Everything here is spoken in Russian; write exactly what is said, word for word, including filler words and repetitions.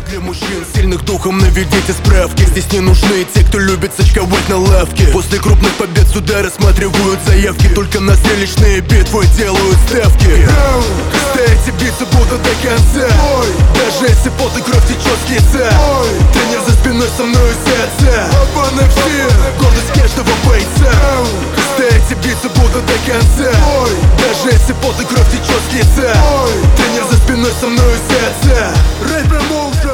Для мужчин, сильных духом, наведите справки. Здесь не нужны те, кто любит сочковать на лавке. После крупных побед сюда рассматривают заявки. Только на зрелищные битвы делают ставки. Кстати, биться буду до конца. Даже если пот и кровь течет с лица. Тренер за спиной со мной сядется. Гордость каждого бойца. Кстати, биться буду до конца. Даже если пот и кровь течет с лица. Тренер за спиной со мной сядется. Рэп промоушен.